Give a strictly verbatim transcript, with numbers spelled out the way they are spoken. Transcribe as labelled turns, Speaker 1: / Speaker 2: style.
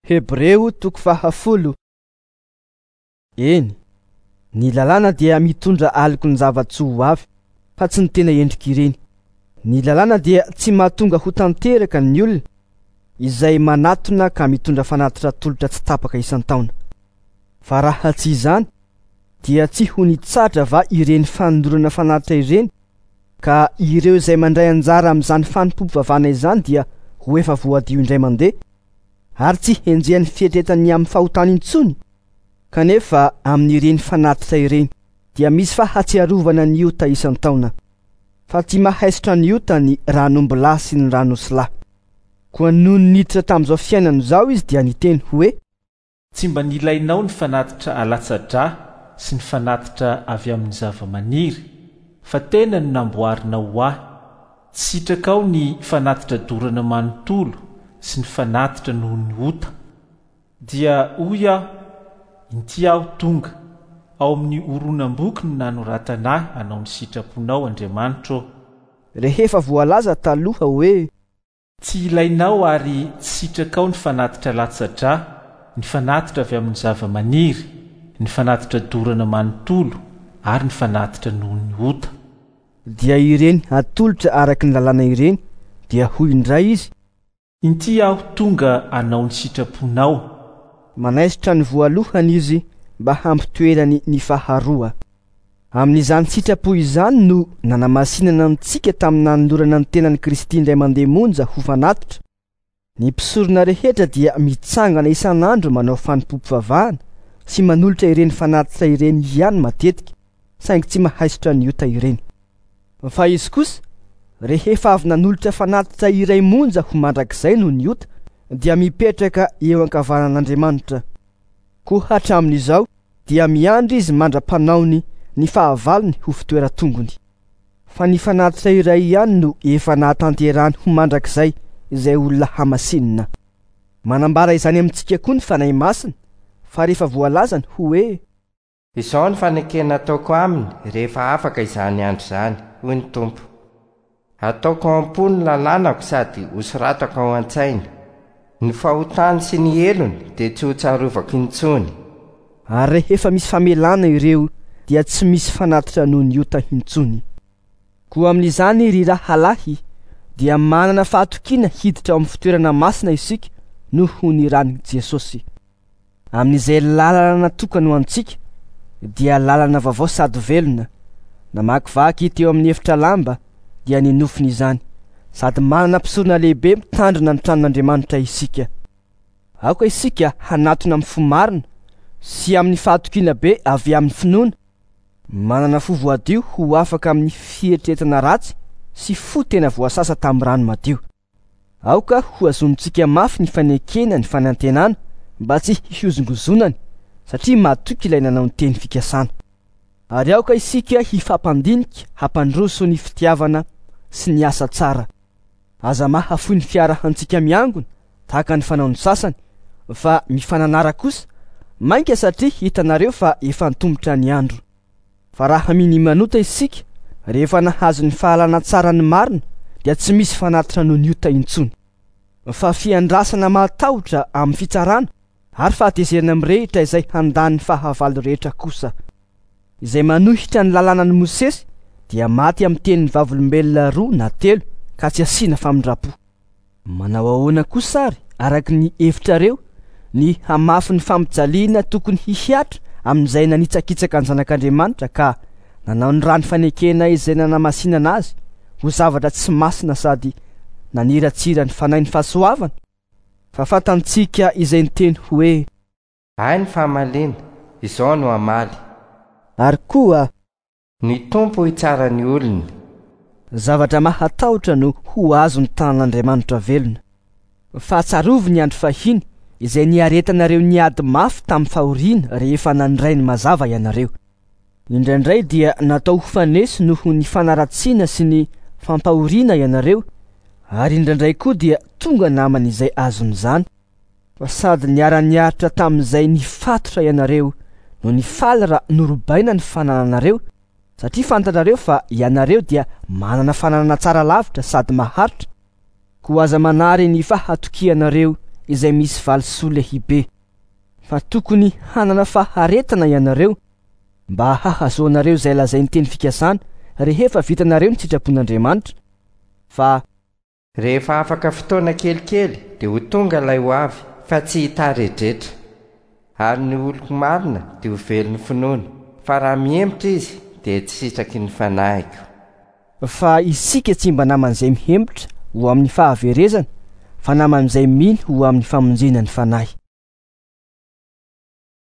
Speaker 1: Hebreo toko fahafolo. Eny, ny lalàna dia mitondra aliko ny zava-tsy ho avy, fa tsy ny tena endrika ireny. Ny lalàna dia tsy mahatonga ho tanteraka ny olona izay manatona ka mitondra fanatitra tolotra tsy tapaka isan-taona. Fa raha tsy izany, dia tsy ho nitsatra va ireny fanondorana fanatitra ireny, ka ireo izay mandray anjara amin'izany fanompoam-pivavahana izany dia ho efa voadio indray mandeha, ary tsy henjehan'ny fietretany amin'ny fahotana intsony. Kanefa amin'ireny fanatitra ireny dia misy fahatsiarovana ny ota isan-taona, fa tsy mahaisitra ny ota ny ranombola sy ny ranosilà. Koa noho ny niditra tamin'izao fiainana izao izy dia niteny hoe,
Speaker 2: tsy mba nilainao ny fanatitra alatsa-drà sy ny fanatitra avy amin'ny zava-maniry, fa tena ny namboarinao ahy. Tsitrakao ny fanatitra dorana manontolo sy ny fanatitra noho ny ota. Dia hoy aho, inty aho tonga ao amin'ny oronam-boky ny nanoratanahy hanao ny sitraponao Andriamanitro.
Speaker 1: Rehefa voalaza taloha hoe,
Speaker 2: tsy ilainao ary tsy sitrakao ny fanatitra latsa-drà, ny fanatitra avy amin'ny zava-maniry, ny fanatitra dorana manontolo ary ny fanatitra noho ny ota.
Speaker 1: Dia ireny atolotra araka ny lalàna ireny, dia hoy indray izy,
Speaker 2: inty aho tonga hanao ny sitraponao.
Speaker 1: Manaisitra ny voalohany izy mba hampitoerany ny faharoa. Amin'izany sitrapo izany no nanamasinana amintsika tamin'ny nanolorana ny tenan'i Kristy indray mandeha monja ho fanatitra. Ny mpisorona rehetra dia mitsangana isan'andro manao fanompoam-pivavahana sy manolotra ireny fanatitra ireny ihany matetika, saingy tsy mahaisitra ny ota ireny. Fa izy kosa, rehefa avy nanolotra fanatitra iray monja ho mandrakizay noho ny ota, dia mipetraka eo ankavanan'Andriamanitra. Koa hatramin'izao dia miandry izy mandra-panaony ny fahavalony ho fitoeran-tongony. Fa ny fanatitra iray ihany no efa nahatanterahany ho mandrakizay izay olona hamasinina. Manambara izany amintsika koa ny fanahy masina, fa rehefa voalazany hoe,
Speaker 3: izao ny fanekena ataoko aminy rehefa afaka izany andro izany, hoy ny Tompo. Ataoko am-po ny lalànako sady hosoratako ao an-tsaina. Ny fahotany sy ny elony dia tsy ho tsarovako intsony.
Speaker 1: Ary rehefa misy famelana ireo dia tsy misy fanatitra noho ny ota intsony. Koa amin'izany ry rahalahy, dia manana fahatokiana hiditra ao amin'ny fitoerana masina isika noho ny ran'i Jesosy. Amin'izay lalana natokana ho antsika dia lalana vaovao sady velona. Namakivaky teo amin'ny efitra lamba dia ny nofiny izany, sady manana mpisorona lehibe mitandrina ny tranon'Andriamanitra isika. Aoka isika hanatona amin'ny fo marina sy amin'ny fahatokiana be avy amin'ny finoana, manana fo voadio ho afaka amin'ny fietretana ratsy sy fo tena voasasa tamin'ny rano madio. Aoka ho azontsika mafy ny fanekena ny fanantenana mba tsy hiozongozonany, satria matoky ilay nanao ny teny fikasana. Ary aoka isika hifampandinika hampandroso ny fitiavana sy ny asa tsara. Aza mahafoy ny fiarahantsika miangona tahaka ny fanaony sasany, fa mifananara kosa mainka satria hitanareo fa efa nitombotra ny andro. Fa raha miny manota isika rehefa nahazo ny fahalana tsara ny marina dia tsy misy fanatitra noho ny ota intsony, fa fiandrasana matahotra amin'ny fitsarana ary fahatezerana mirehitra izay handan'ny fahavalo rehetra kosa. Izay manohitra ny lalàna ny Mosesy dia maty amin'ny tenin'ny vavolombelona roa na telo ka tsy asiana famindrapo. Manao ahoana kosa ary araka ny hevitrareo ny hamafy ny fampijaliana tokony hihiatra amin'izay nanitsakitsaka ny zanak'Andriamanitra ka nanao ny rano fanekena izay nanamasinana azy ho zavatra tsy masina sady naniratsira ny fanahy ny fahasoavana. Fa fantantsika izay niteny hoe,
Speaker 3: ay ny fahamalena, izao no amaly.
Speaker 1: Ary koa,
Speaker 3: ny Tompo hitsara ny olony.
Speaker 1: Zavatra mahatahotra no ho azo ny tanan'Andriamanitra velona. Fa tsarovy ny andro fahiny izay niaretanareo niady mafy tamin'ny fahoriana rehefa nandray ny mazava ianareo. Indraindray dia natao ho fanesy noho ny fanaratsiana sy ny fampahoriana ianareo, ary indraindray koa dia tonga namana izay azon'izany. Fa sady niara-niaritra tamin'izay nifatotra ianareo no nifaly norobaina ny fanananareo, satria fantanareo fa ianareo dia manana fananana tsara lavitra sady maharitra. Koa aza manary ny fahatokianareo izay misy valisoa lehibe. Fa tokony hanana faharetana ianareo mba hahazoanareo izay lazay ny teny fikasana rehefa vitanareo ny sitrapon'Andriamanitra. Fa
Speaker 3: rehefa afaka fotoana kelikely dia ho tonga ilay ho avy, fa tsy hitaredretra. Ary ny oloko marina dia ho velon'ny finoana, fa raha mihemitra izy dia tsy sitraky ny fanahiko.
Speaker 1: Fa isika tsy mba naman'izay mihemitra ho amin'ny fahaverezana, fa naman'izay miny ho amin'ny famonjena ny fanahy.